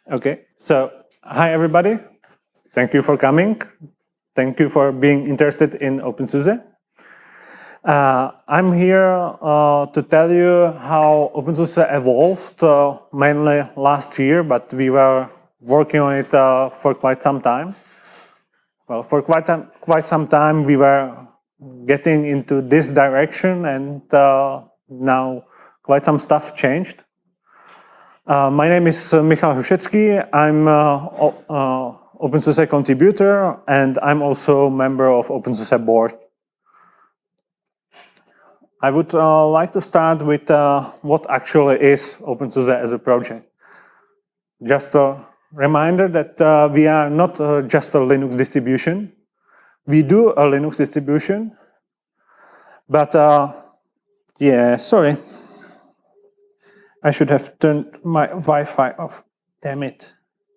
Okay, so hi everybody. Thank you for coming. Thank you for being interested in OpenSUSE. I'm here to tell you how OpenSUSE evolved mainly last year, but we were working on it for quite some time. Well, for quite some time we were getting into this direction, and now quite some stuff changed. My name is Michal Hrušecký. I'm OpenSUSE contributor, and I'm also member of OpenSUSE board. I would like to start with what actually is OpenSUSE as a project. Just a reminder that we are not just a Linux distribution. We do a Linux distribution, but yeah, sorry. I should have turned my Wi-Fi off. Damn it.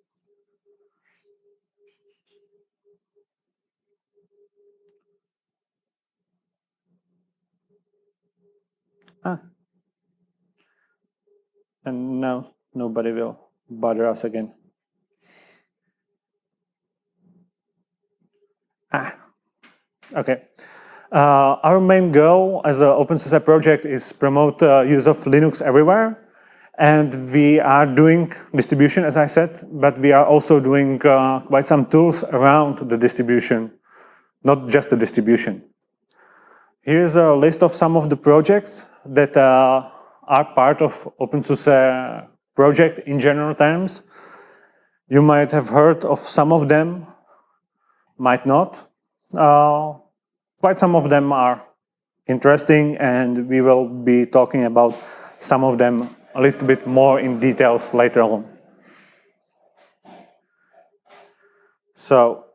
And now nobody will bother us again. Okay. Our main goal as an OpenSUSE project is promote use of Linux everywhere. And we are doing distribution, as I said, but we are also doing quite some tools around the distribution, not just the distribution. Here's a list of some of the projects that are part of OpenSUSE project in general terms. You might have heard of some of them, might not. Quite some of them are interesting, and we will be talking about some of them a little bit more in details later on. So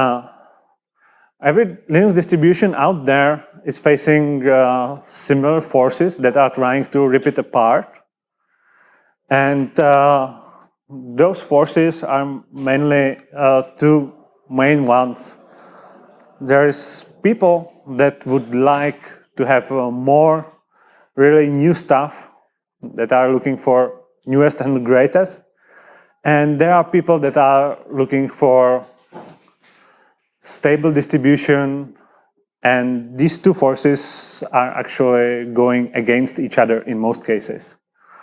every Linux distribution out there is facing similar forces that are trying to rip it apart. And those forces are mainly two main ones. There's people that would like to have more really new stuff, that are looking for newest and greatest. And there are people that are looking for stable distribution, and these two forces are actually going against each other in most cases.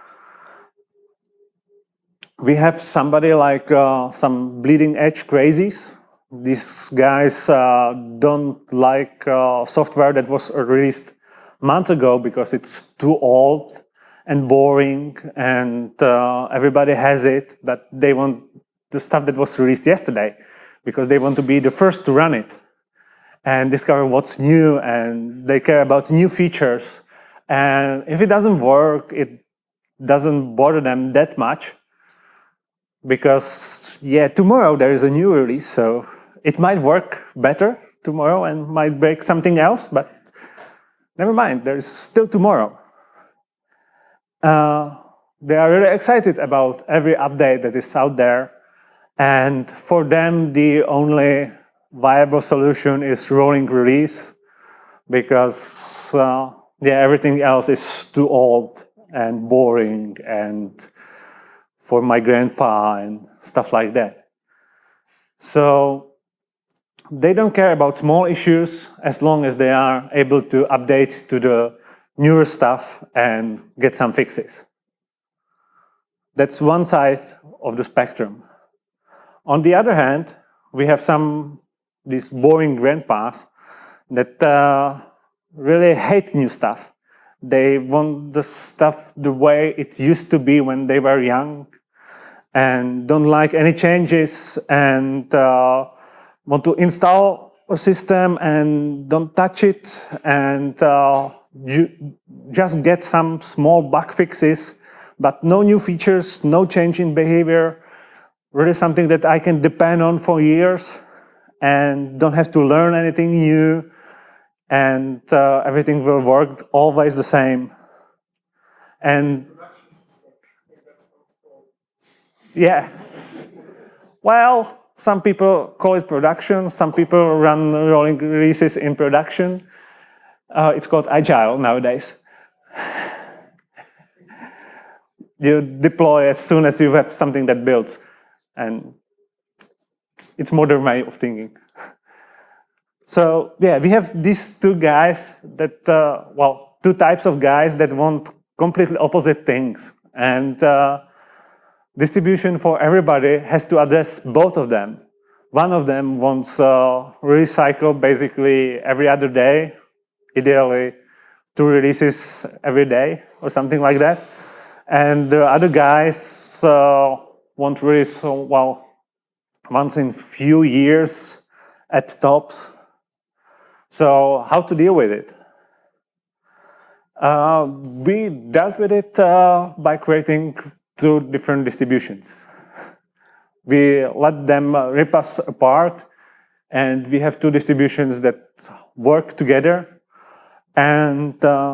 We have somebody like some bleeding edge crazies. These guys don't like software that was released months ago because it's too old and boring, and everybody has it, but they want the stuff that was released yesterday because they want to be the first to run it and discover what's new, and they care about new features. And if it doesn't work, it doesn't bother them that much because, yeah, tomorrow there is a new release, so it might work better tomorrow and might break something else, but never mind, there is still tomorrow. They are really excited about every update that is out there, and for them the only viable solution is rolling release because yeah, everything else is too old and boring and for my grandpa and stuff like that. So they don't care about small issues as long as they are able to update to the newer stuff and get some fixes. That's one side of the spectrum. On the other hand, we have these boring grandpas that really hate new stuff. They want the stuff the way it used to be when they were young, and don't like any changes, and want to install a system and don't touch it, and just get some small bug fixes, but no new features, no change in behavior, really something that I can depend on for years and don't have to learn anything new, and everything will work always the same. And yeah, well, some people call it production, some people run rolling releases in production. It's called agile nowadays. You deploy as soon as you have something that builds. and it's modern way of thinking. So yeah, we have these two guys that, well, two types of guys that want completely opposite things. And distribution for everybody has to address both of them. One of them wants recycle basically every other day, ideally 2 releases every day or something like that. And the other guys want release, well, once in few years at tops. So how to deal with it? We dealt with it by creating 2 different distributions. We let them rip us apart, and we have 2 distributions that work together and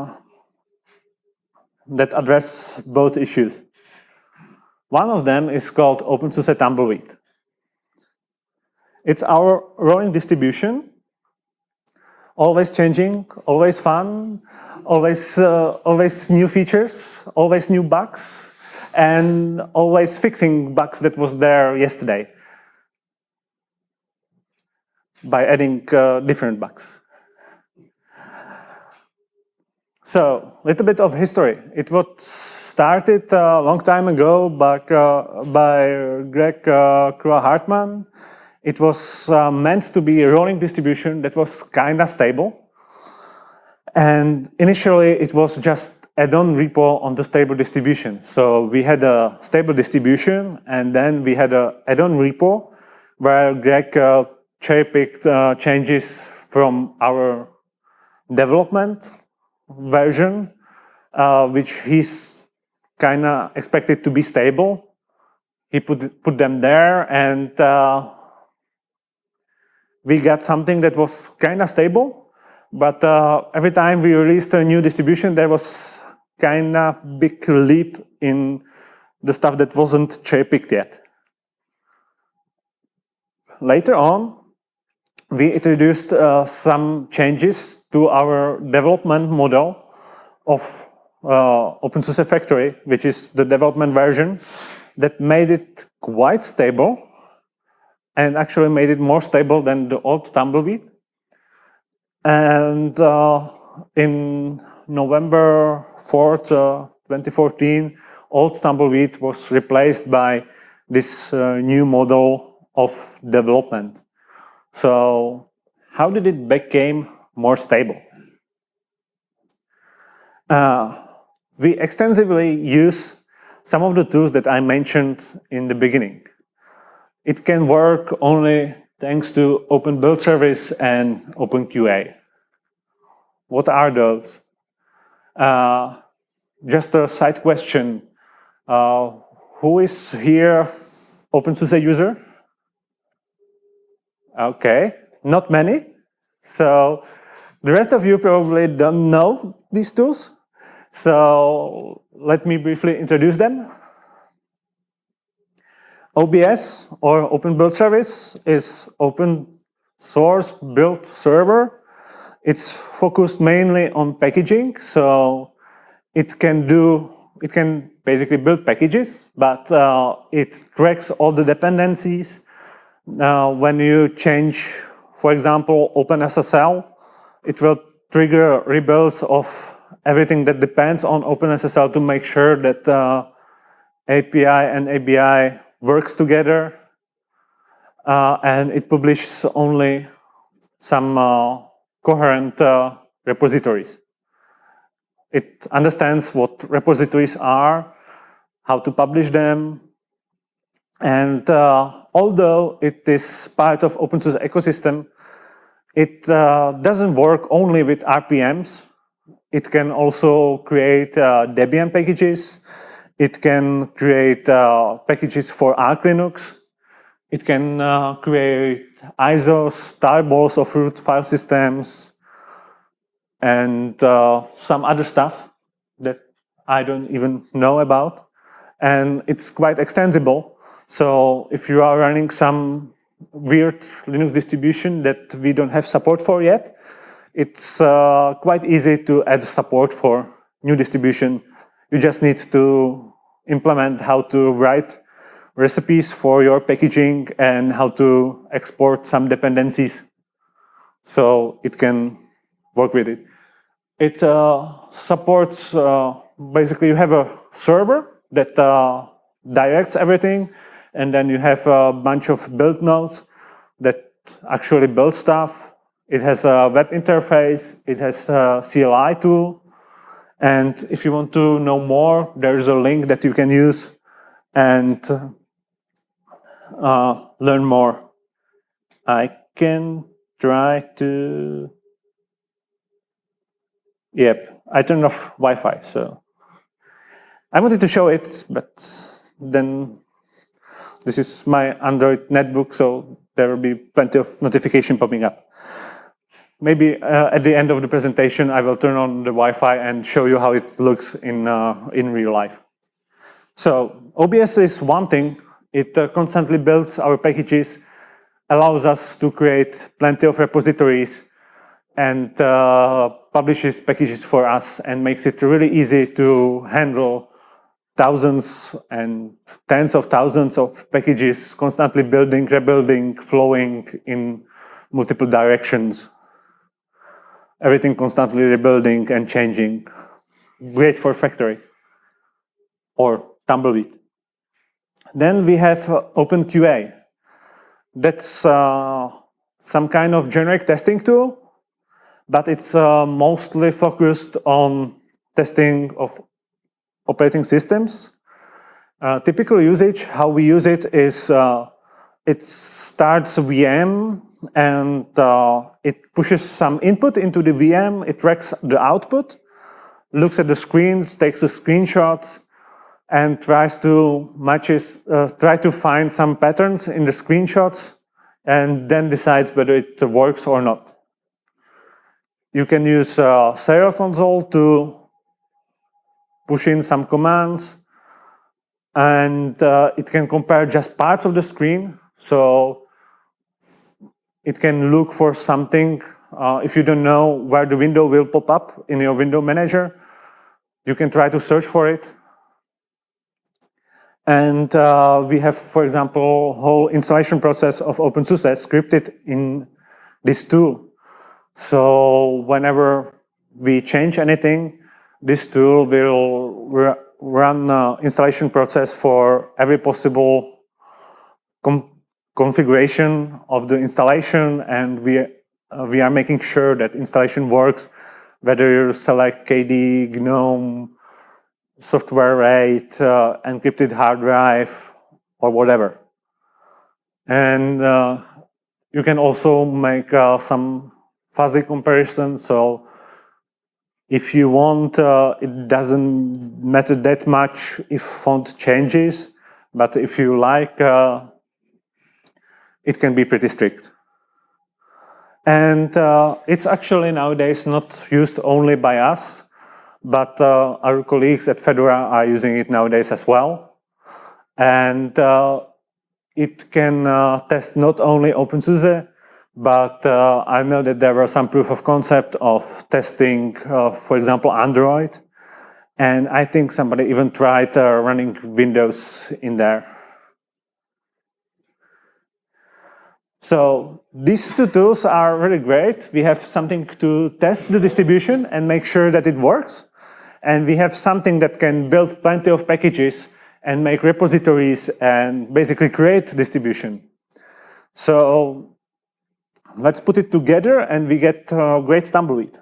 that address both issues. One of them is called OpenSUSE Tumbleweed. It's our rolling distribution, always changing, always fun, always new features, always new bugs, and always fixing bugs that was there yesterday by adding different bugs. So, a little bit of history. It was started a long time ago by Greg Krull-Hartman. It was meant to be a rolling distribution that was kind of stable. And initially, it was just add-on repo on the stable distribution. So we had a stable distribution, and then we had an add-on repo where Greg cherry-picked changes from our development version, which he's kind of expected to be stable. He put them there, and we got something that was kind of stable, but every time we released a new distribution, there was kind of big leap in the stuff that wasn't cherry-picked yet. Later on, we introduced some changes to our development model of OpenSUSE Factory, which is the development version, that made it quite stable and actually made it more stable than the old Tumbleweed. And in November 4th, 2014, old Tumbleweed was replaced by this new model of development. So how did it become more stable? We extensively use some of the tools that I mentioned in the beginning. It can work only thanks to Open Build Service and OpenQA. What are those? Just a side question. Who is here OpenSUSE user? Okay, not many. So the rest of you probably don't know these tools. So let me briefly introduce them. OBS, or Open Build Service, is open source build server. It's focused mainly on packaging, so it can basically build packages, but it tracks all the dependencies. When you change, for example, OpenSSL, it will trigger rebuilds of everything that depends on OpenSSL to make sure that API and ABI works together, and it publishes only some coherent repositories. It understands what repositories are, how to publish them, and although it is part of OpenSUSE ecosystem, it doesn't work only with RPMs. It can also create Debian packages. It can create packages for Arch Linux. It can create ISOs, tarballs of root file systems, and some other stuff that I don't even know about. And it's quite extensible. So if you are running some weird Linux distribution that we don't have support for yet, it's quite easy to add support for new distribution. You just need to implement how to write recipes for your packaging and how to export some dependencies so it can work with it. It supports, basically you have a server that directs everything, and then you have a bunch of build nodes that actually build stuff. It has a web interface, it has a CLI tool, and if you want to know more, there's a link that you can use and learn more. I can try to... Yep, I turned off Wi-Fi, so I wanted to show it, but then this is my Android netbook, so there will be plenty of notification popping up. Maybe at the end of the presentation, I will turn on the Wi-Fi and show you how it looks in real life. So OBS is one thing. It constantly builds our packages, allows us to create plenty of repositories, and publishes packages for us and makes it really easy to handle thousands and tens of thousands of packages, constantly building, rebuilding, flowing in multiple directions. Everything constantly rebuilding and changing. Great for factory or Tumbleweed. Then we have OpenQA. That's some kind of generic testing tool, but it's mostly focused on testing of operating systems. Typical usage, how we use it is it starts a VM and it pushes some input into the VM, it tracks the output, looks at the screens, takes the screenshots, and tries to try to find some patterns in the screenshots, and then decides whether it works or not. You can use Serial Console to push in some commands, and it can compare just parts of the screen. So it can look for something. If you don't know where the window will pop up in your window manager, you can try to search for it. And we have, for example, whole installation process of OpenSUSE scripted in this tool. So whenever we change anything, this tool will run installation process for every possible configuration of the installation, and we are making sure that installation works, whether you select KDE, GNOME, software rate, encrypted hard drive, or whatever. And you can also make some fuzzy comparison. So if you want, it doesn't matter that much if font changes, but if you like, it can be pretty strict. And it's actually nowadays not used only by us, but our colleagues at Fedora are using it nowadays as well. And it can test not only OpenSUSE, but I know that there were some proof of concept of testing, for example, Android. And I think somebody even tried running Windows in there. So these two tools are really great. We have something to test the distribution and make sure that it works. And we have something that can build plenty of packages and make repositories and basically create distribution. So let's put it together and we get great Tumbleweed.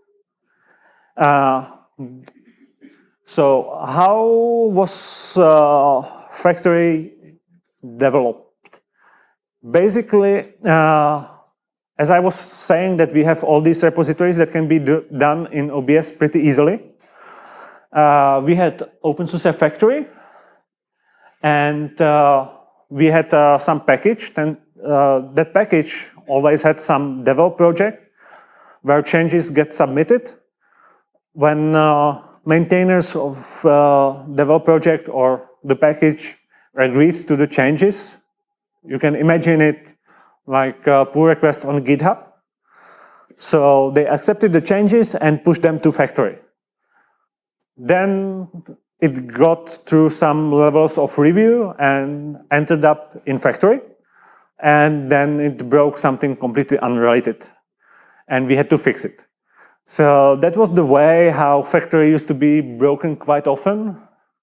So how was Factory developed? Basically, as I was saying, that we have all these repositories that can be done in OBS pretty easily. We had OpenSUSE Factory, and we had some package. And that package always had some develop project where changes get submitted. When maintainers of develop project or the package agreed to the changes, you can imagine it like a pull request on GitHub. So they accepted the changes and pushed them to Factory. Then it got through some levels of review and ended up in factory. And then it broke something completely unrelated. And we had to fix it. So that was the way how factory used to be broken quite often.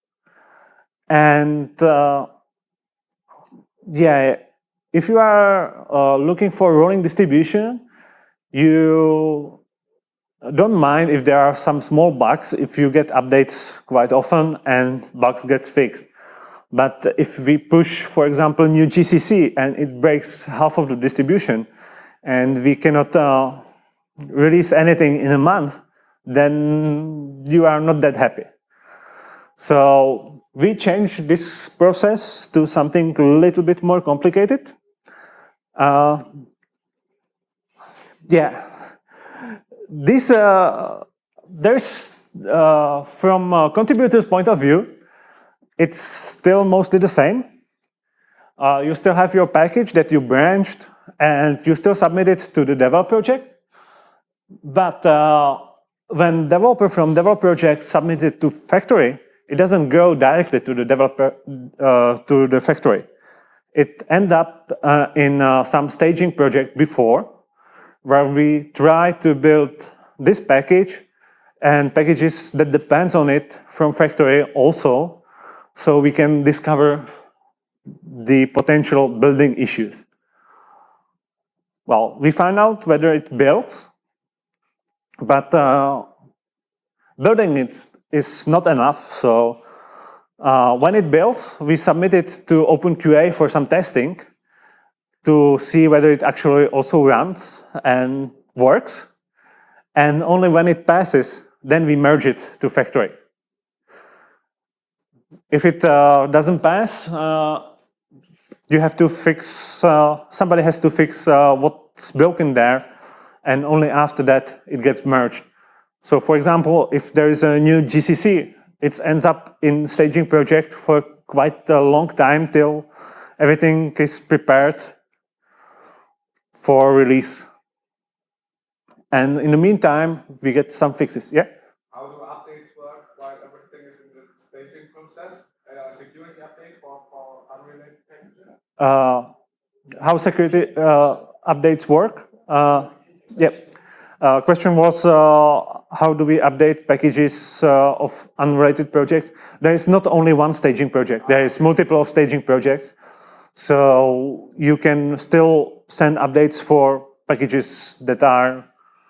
And yeah, if you are looking for rolling distribution, you don't mind if there are some small bugs, if you get updates quite often and bugs get fixed. But if we push, for example, new GCC and it breaks half of the distribution and we cannot release anything in a month, then you are not that happy. So we changed this process to something a little bit more complicated. Yeah, this there's from a contributor's point of view, it's still mostly the same. You still have your package that you branched and you still submit it to the develop project. But when developer from develop project submits it to factory, it doesn't go directly to the developer to the factory. It ends up in some staging project before, where we try to build this package and packages that depends on it from factory also, so we can discover the potential building issues. Well, we find out whether it builds, but building it is not enough. So when it builds, we submit it to OpenQA for some testing to see whether it actually also runs and works. And only when it passes, then we merge it to factory. If it doesn't pass, you have to fix, somebody has to fix what's broken there, and only after that it gets merged. So for example, if there is a new GCC, it ends up in staging project for quite a long time till everything is prepared for release. And in the meantime, we get some fixes. Yeah? How do updates work while everything is in the staging process? Security updates for unrelated packages? How security updates work? Yeah. Question was, how do we update packages of unrelated projects? There is not only one staging project. There is multiple staging projects. So you can still send updates for packages that are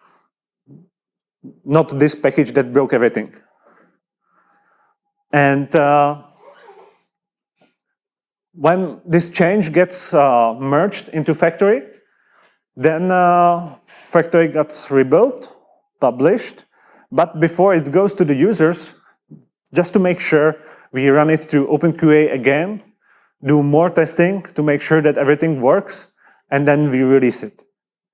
not this package that broke everything. And when this change gets merged into factory, then factory gets rebuilt, published, but before it goes to the users, just to make sure, we run it through OpenQA again, do more testing to make sure that everything works, and then we release it.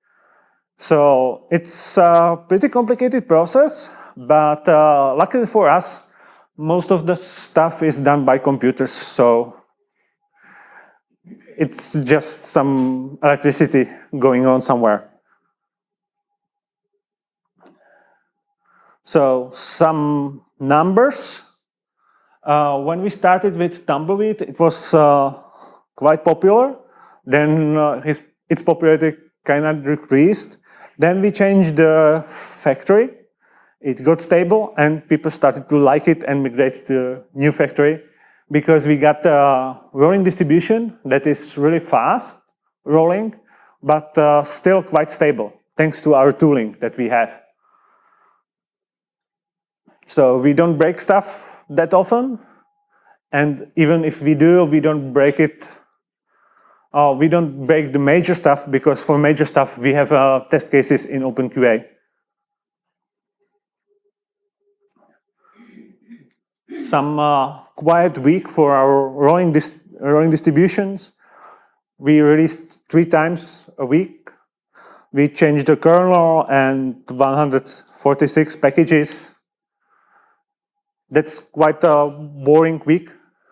So it's a pretty complicated process, but luckily for us, most of the stuff is done by computers, so it's just some electricity going on somewhere. So some numbers. When we started with Tumbleweed, it was quite popular. Then its popularity kind of decreased. Then we changed the factory. It got stable, and people started to like it and migrate to new factory because we got a rolling distribution that is really fast rolling, but still quite stable, thanks to our tooling that we have. So we don't break stuff that often, and even if we do, we don't break it. We don't break the major stuff, because for major stuff, we have test cases in OpenQA. Some quiet week for our rolling distributions. We released 3 times a week. We changed the kernel and 146 packages. That's quite a boring week.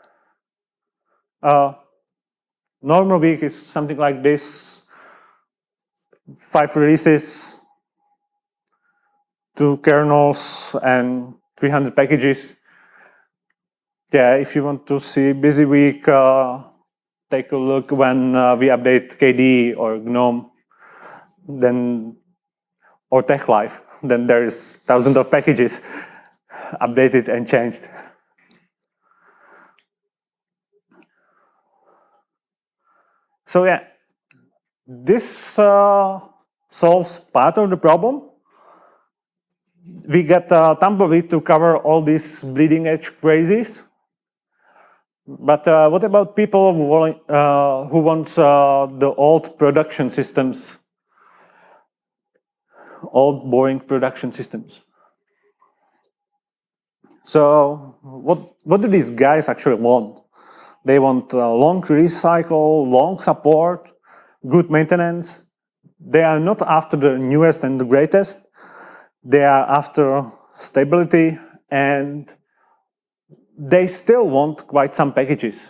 Normal week is something like this: 5 releases, 2 kernels, and 300 packages. yeah, if you want to see Busy Week, take a look when we update KDE or GNOME, then or TechLive. Then there is thousands of packages updated and changed. So yeah, this solves part of the problem. We get Tumbleweed to cover all these bleeding edge crazies. But what about people who want the old production systems, old boring production systems? So what do these guys actually want? They want a long release cycle, long support, good maintenance. They are not after the newest and the greatest. They are after stability, and they still want quite some packages.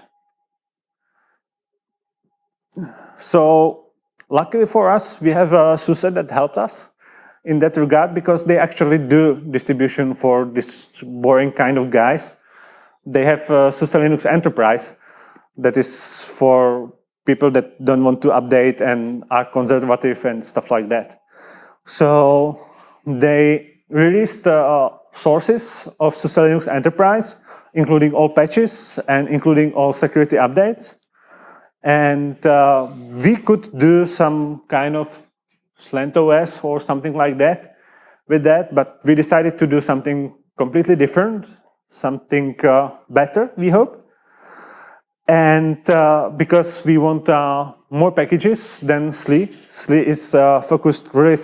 So luckily for us, we have SUSE that helped us in that regard, because they actually do distribution for this boring kind of guys. They have SUSE Linux Enterprise that is for people that don't want to update and are conservative and stuff like that. So they released sources of SUSE Linux Enterprise, including all patches and including all security updates. And we could do some kind of SlantOS or something like that with that, but we decided to do something completely different, something better, we hope. And because we want more packages than SLE. SLE is focused really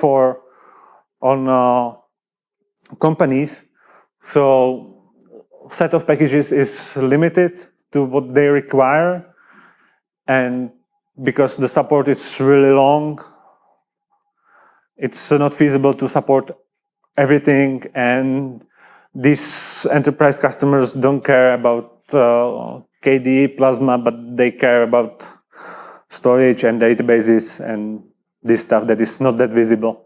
on companies. So set of packages is limited to what they require. And because the support is really long, it's not feasible to support everything. And these enterprise customers don't care about KDE Plasma, but they care about storage and databases and this stuff that is not that visible.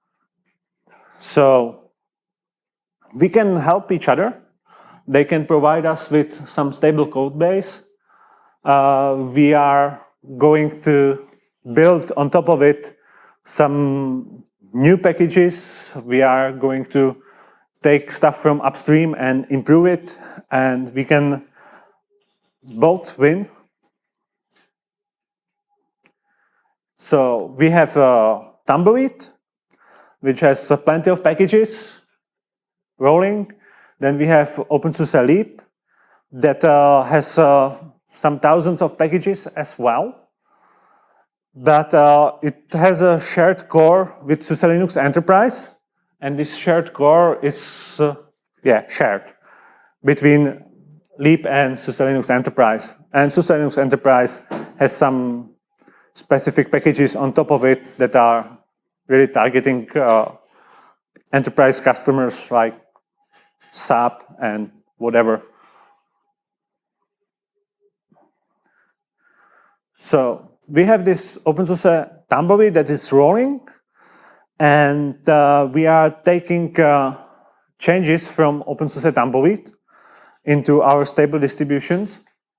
So we can help each other. They can provide us with some stable code base. We are going to build on top of it some new packages. We are going to take stuff from upstream and improve it, and we can both win. So we have Tumbleweed, which has plenty of packages rolling. Then we have OpenSUSE Leap that has some thousands of packages as well. But it has a shared core with SUSE Linux Enterprise. And this shared core is shared between Leap and SUSE Linux Enterprise. And SUSE Linux Enterprise has some specific packages on top of it that are really targeting enterprise customers like SAP and whatever. So we have this OpenSUSE Tumbleweed that is rolling, and we are taking changes from OpenSUSE Tumbleweed into our stable distributions.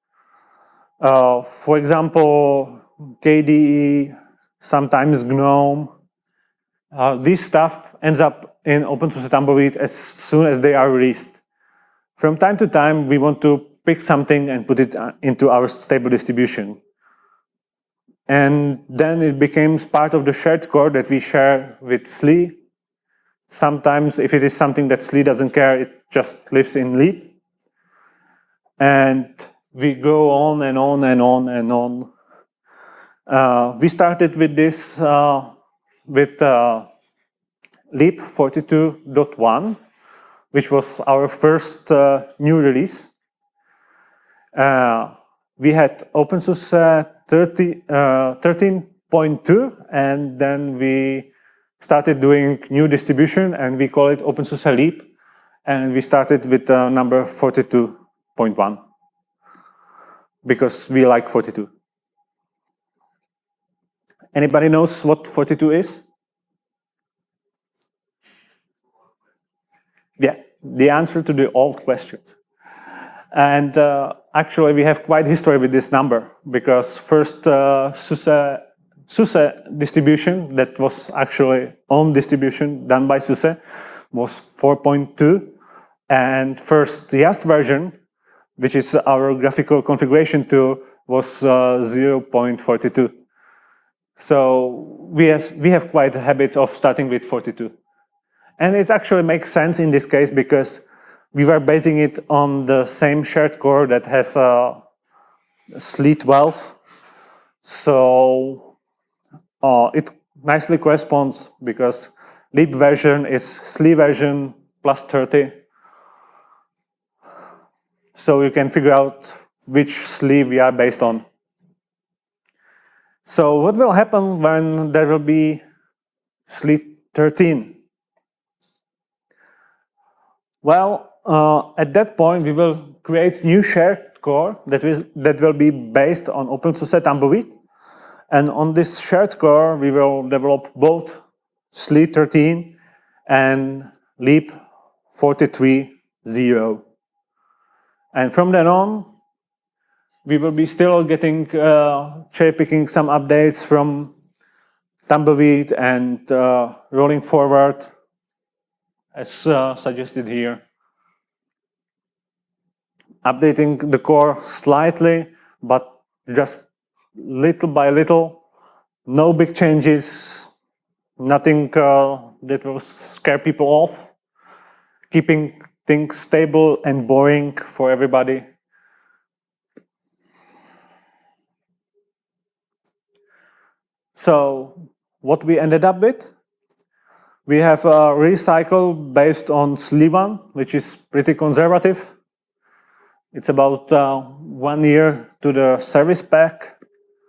For example, KDE, sometimes GNOME. This stuff ends up in OpenSUSE Tumbleweed as soon as they are released. From time to time, we want to pick something and put it into our stable distribution. And then it becomes part of the shared core that we share with SLE. Sometimes, if it is something that SLE doesn't care, it just lives in Leap. And we go on and on and on and on. We started with this with Leap 42.1, which was our first new release. We had OpenSUSE 13.2, and then we started doing new distribution, and we call it OpenSUSE Leap, and we started with number 42.1 because we like 42. Anybody knows what 42 is? Yeah, the answer to the old questions. And actually, we have quite history with this number because first SUSE distribution, that was actually own distribution done by SUSE, was 4.2. And first YaST version, which is our graphical configuration tool, was 0.42. So we have quite a habit of starting with 42. And it actually makes sense in this case because we were basing it on the same shared core that has a SLE12. So it nicely corresponds because LEAP version is SLE version plus 30. So you can figure out which SLE we are based on. So what will happen when there will be SLE 13? Well, at that point, we will create new shared core that will be based on OpenSUSE Tumbleweed. And on this shared core, we will develop both SLE 13 and LEAP 43.0. And from then on, we will be still getting, cherry-picking some updates from Tumbleweed and rolling forward as suggested here. Updating the core slightly, but just little by little. No big changes, nothing that will scare people off. Keeping things stable and boring for everybody. So what we ended up with? We have a recycle based on SLE1, which is pretty conservative. It's about 1 year to the service pack.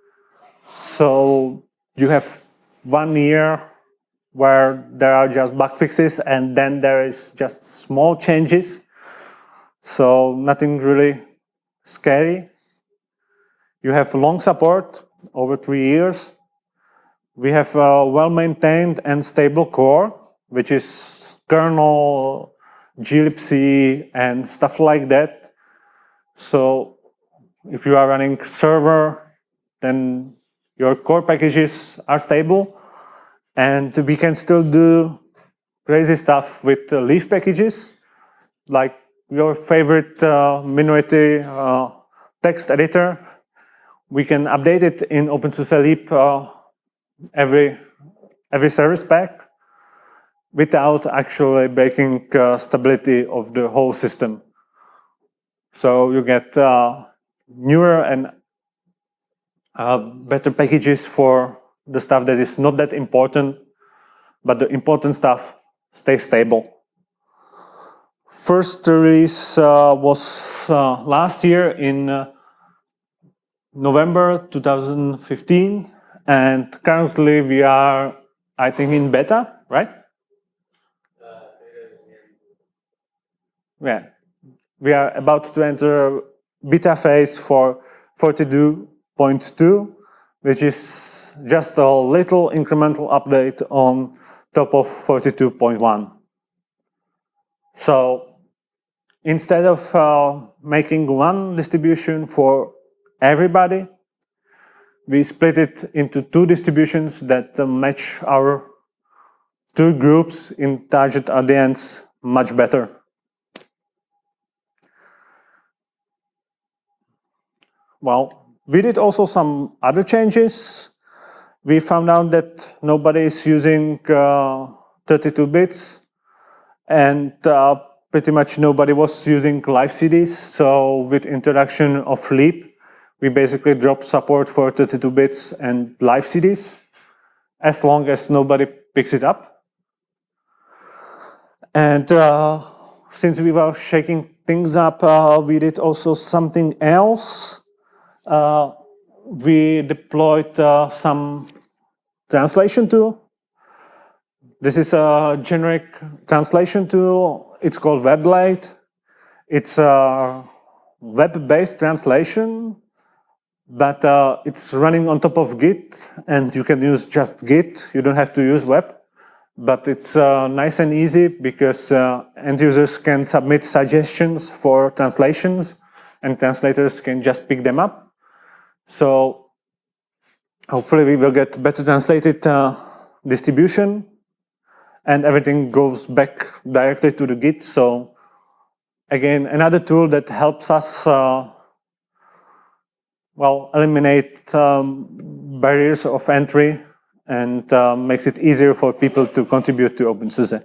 So you have 1 year where there are just bug fixes and then there is just small changes. So nothing really scary. You have long support over 3 years. We have a well-maintained and stable core, which is kernel, glibc, and stuff like that. So if you are running server, then your core packages are stable. And we can still do crazy stuff with Leaf packages, like your favorite Minority text editor. We can update it in OpenSUSE Leap every service pack without actually breaking stability of the whole system. So you get newer and better packages for the stuff that is not that important, but the important stuff stays stable. First release was last year in November 2015, and currently we are, I think, in beta, right? Yeah, we are about to enter beta phase for 42.2, which is just a little incremental update on top of 42.1. So instead of making one distribution for everybody, we split it into 2 distributions that match our 2 groups in target audience much better. Well, we did also some other changes. We found out that nobody is using 32 bits, and pretty much nobody was using live CDs. So with introduction of Leap, we basically dropped support for 32 bits and live CDs, as long as nobody picks it up. And since we were shaking things up, we did also something else. We deployed some translation tool. This is a generic translation tool. It's called WebBlade. It's a web-based translation, but it's running on top of Git, and you can use just Git. You don't have to use web. But it's nice and easy because end users can submit suggestions for translations, and translators can just pick them up. So hopefully we will get better translated distribution, and everything goes back directly to the Git. So again, another tool that helps us eliminate barriers of entry and makes it easier for people to contribute to OpenSUSE.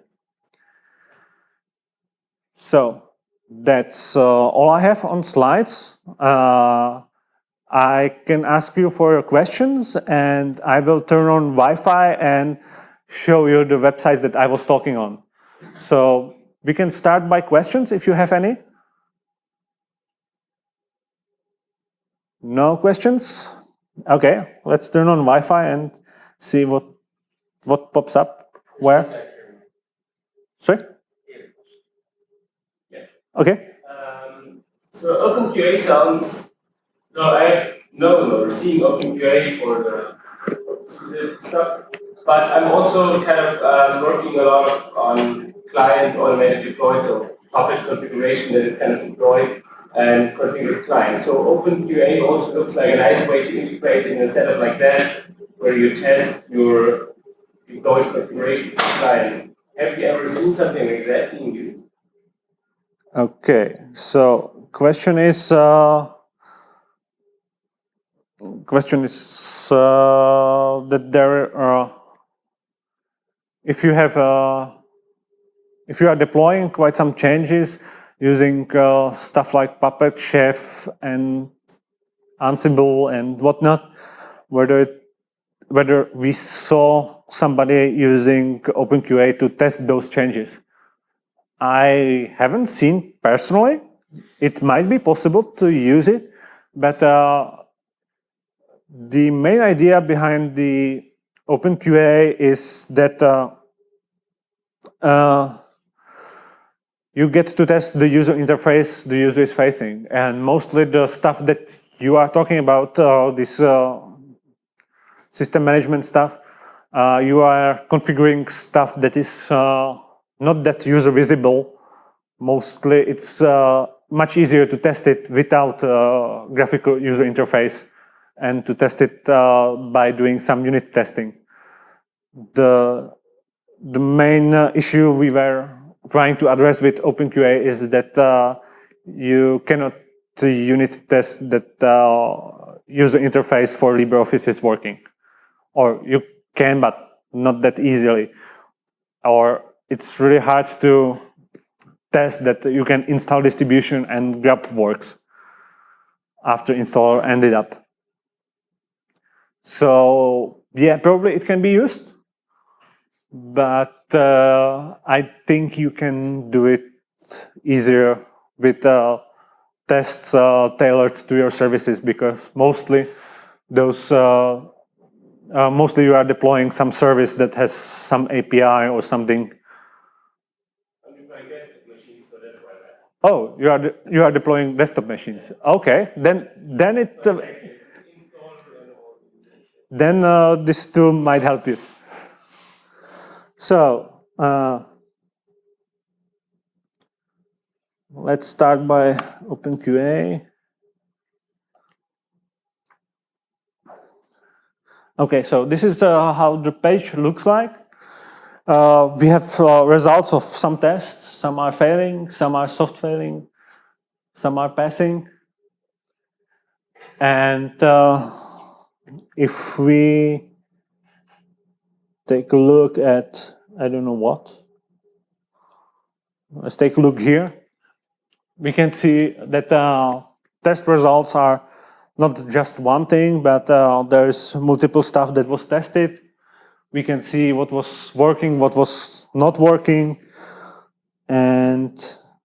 So that's all I have on slides. I can ask you for your questions, and I will turn on Wi-Fi and show you the websites that I was talking on. So we can start by questions if you have any. No questions? Okay, let's turn on Wi-Fi and see what pops up. Where? Sorry? Okay. So OpenQA sounds. No, I know seeing OpenQA for the stuff, but I'm also kind of working a lot on client automated deploy, so public configuration that is kind of deployed and configures client. So OpenQA also looks like a nice way to integrate in a setup like that, where you test your deployed configuration for clients. Have you ever seen something like that being used? Okay, so question is that there if you are deploying quite some changes using stuff like Puppet, Chef, and Ansible and whatnot, whether we saw somebody using OpenQA to test those changes. I haven't seen personally. It might be possible to use it, but the main idea behind the OpenQA is that you get to test the user interface the user is facing, and mostly the stuff that you are talking about, this system management stuff, you are configuring stuff that is not that user visible. Mostly it's much easier to test it without graphical user interface and to test it by doing some unit testing. The main issue we were trying to address with OpenQA is that you cannot unit test that user interface for LibreOffice is working. Or you can, but not that easily. Or it's really hard to test that you can install distribution and grep works after installer ended up. So yeah, probably it can be used, but I think you can do it easier with tests tailored to your services, because mostly those mostly you are deploying some service that has some API or something. Oh, you are deploying desktop machines. Okay, then it then this tool might help you. So let's start by OpenQA. Okay, so this is how the page looks like. We have results of some tests. Some are failing, some are soft failing, some are passing. And if we take a look at, I don't know what, let's take a look here. We can see that test results are not just one thing, but there's multiple stuff that was tested. We can see what was working, what was not working. And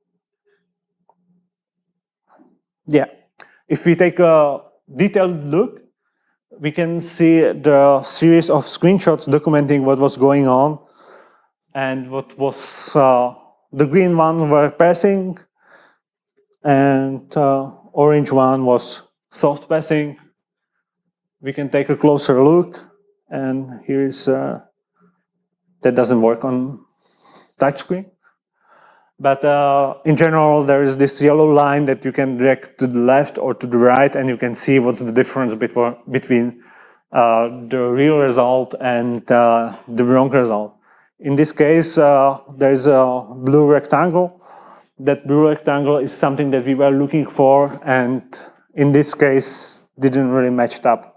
yeah, if we take a detailed look, we can see the series of screenshots documenting what was going on. And what was the green one were passing, and orange one was soft passing. We can take a closer look, and here's that doesn't work on touchscreen. But in general, there is this yellow line that you can drag to the left or to the right, and you can see what's the difference between the real result and the wrong result. In this case, there is a blue rectangle. That blue rectangle is something that we were looking for, and in this case, didn't really match up.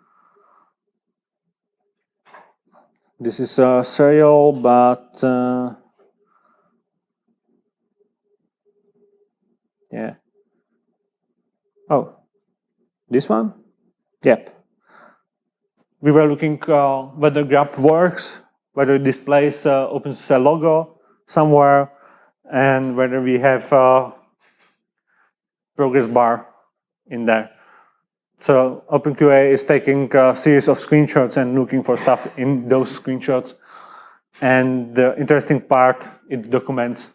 This is serial, but yeah. Oh, this one? Yep. We were looking whether grep works, whether it displays OpenSUSE logo somewhere, and whether we have progress bar in there. So OpenQA is taking a series of screenshots and looking for stuff in those screenshots. And the interesting part, it documents.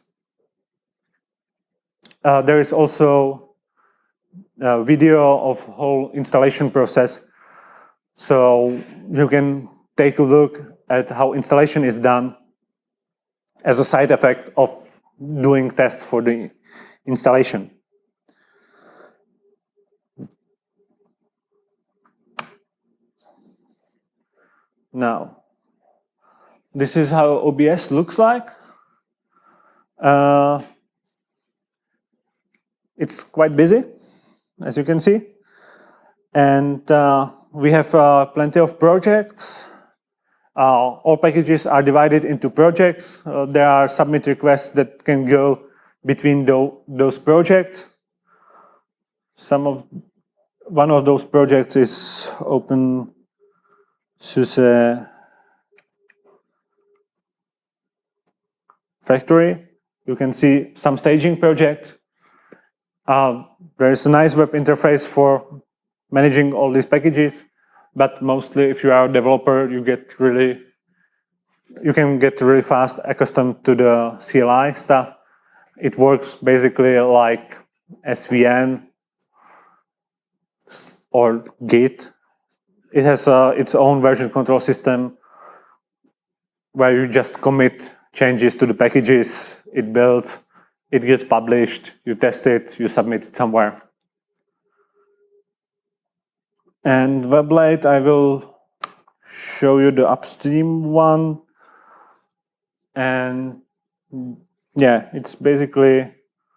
There is also a video of whole installation process. So you can take a look at how installation is done as a side effect of doing tests for the installation. Now, this is how OBS looks like. It's quite busy, as you can see. And we have plenty of projects. All packages are divided into projects. There are submit requests that can go between those projects. One of those projects is OpenSUSE Factory. You can see some staging projects. There is a nice web interface for managing all these packages, but mostly if you are a developer, you can get really fast accustomed to the CLI stuff. It works basically like SVN or Git. It has its own version control system where you just commit changes to the packages, it builds, it gets published, you test it, you submit it somewhere. And WebLate, I will show you the upstream one. And yeah, it's basically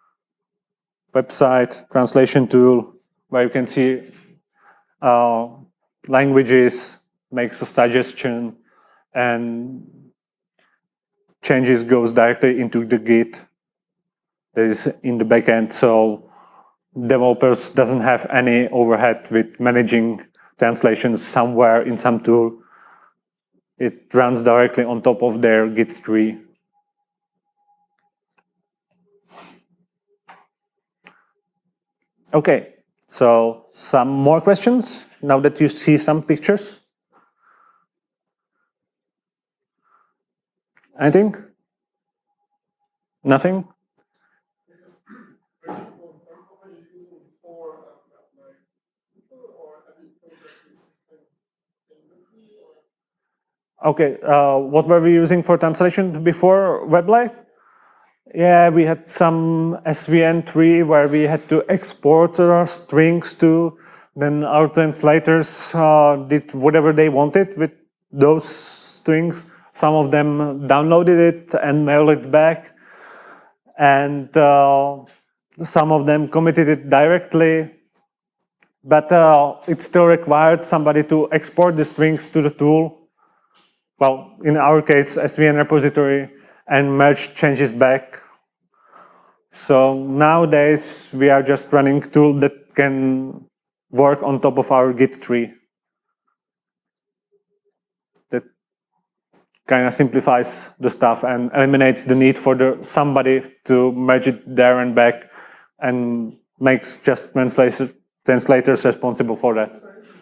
website translation tool where you can see languages, makes a suggestion, and changes goes directly into the Git that is in the backend. So developers doesn't have any overhead with managing translations somewhere in some tool. It runs directly on top of their Git tree. Okay, so some more questions now that you see some pictures? Anything? Nothing? Okay, what were we using for translation before WebLate? Yeah, we had some SVN tree where we had to export our strings to. Then our translators did whatever they wanted with those strings. Some of them downloaded it and mailed it back. And some of them committed it directly. But it still required somebody to export the strings to the tool. Well, in our case, SVN repository, and merge changes back. So nowadays, we are just running a tool that can work on top of our Git tree. That kind of simplifies the stuff and eliminates the need for somebody to merge it there and back, and makes just translators responsible for that.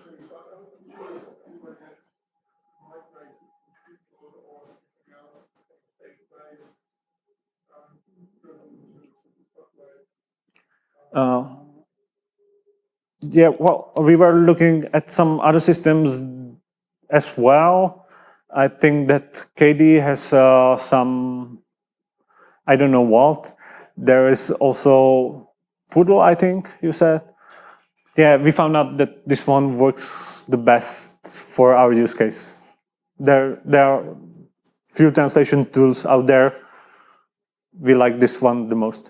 Yeah, well, we were looking at some other systems as well. I think that KDE has some, I don't know what, There is also Poodle, I think you said. Yeah, we found out that this one works the best for our use case. There are few translation tools out there. We like this one the most.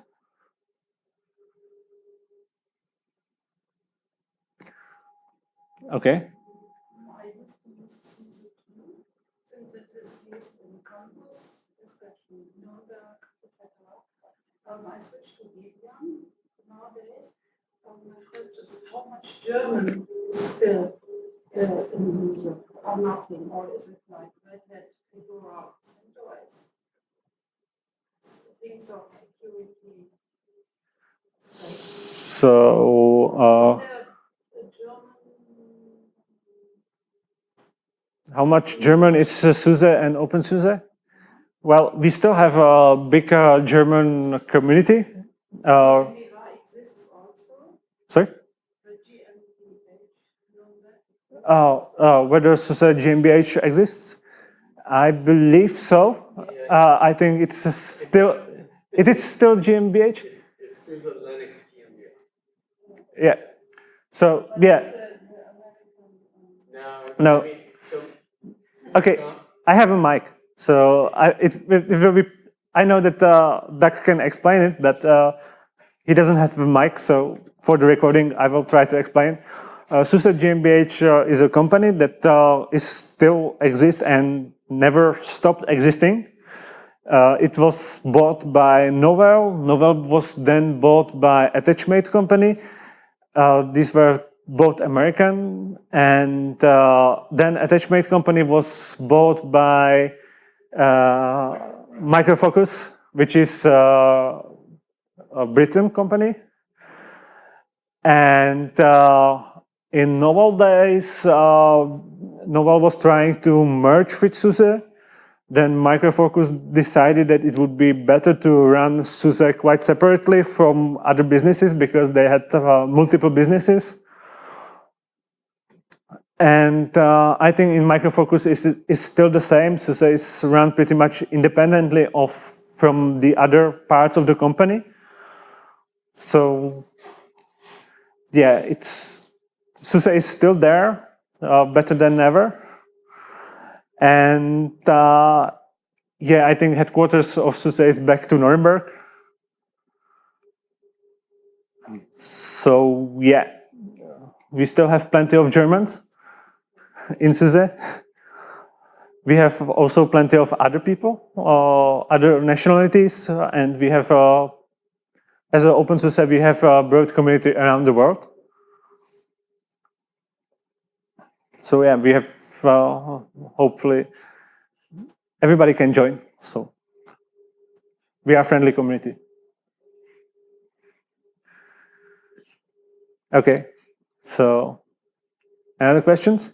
Okay. I used to use SUSE too, since it is used in campus, especially Nürnberg, etc. I switched to Debian nowadays. My question is, how much German is still in SUSE, or nothing, or is it like Red Hat, Fedora, CentOS? Things of security. So, Is there a German? how much German is SUSE and OpenSUSE? Well, we still have a big German community. GmbH exists also. Sorry? The GmbH, Whether SUSE GmbH exists? I believe so. I think it is still GmbH. It's SUSE Linux GmbH. Yeah. So yeah. No. I mean, so Okay. I have a mic, so it will be. I know that Doug can explain it, but he doesn't have a mic. So for the recording, I will try to explain. SUSE GmbH is a company that is still exists and never stopped existing. It was bought by Novell. Novell was then bought by Attachmate company. These were both American, and then Attachmate company was bought by Micro Focus, which is a Britain company. And in Novell days, Novell was trying to merge with SUSE. Then Micro Focus decided that it would be better to run SUSE quite separately from other businesses because they had multiple businesses. And I think in Micro Focus is still the same. SUSE is run pretty much independently from the other parts of the company. So yeah, SUSE is still there, better than ever. And yeah, I think headquarters of SUSE is back to Nuremberg. So yeah, we still have plenty of Germans in SUSE. We have also plenty of other people, other nationalities, and we have, as an OpenSUSE, we have a broad community around the world. So yeah, we have, hopefully, everybody can join. So we are a friendly community. Okay, so any other questions?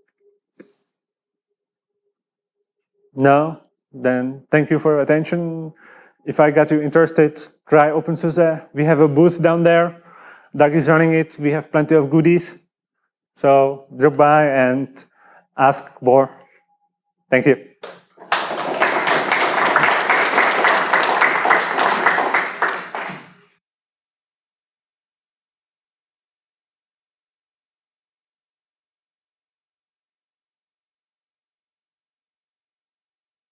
No? Then thank you for your attention. If I got you interested, try OpenSUSE. We have a booth down there. Doug is running it. We have plenty of goodies. So drop by and ask more. Thank you.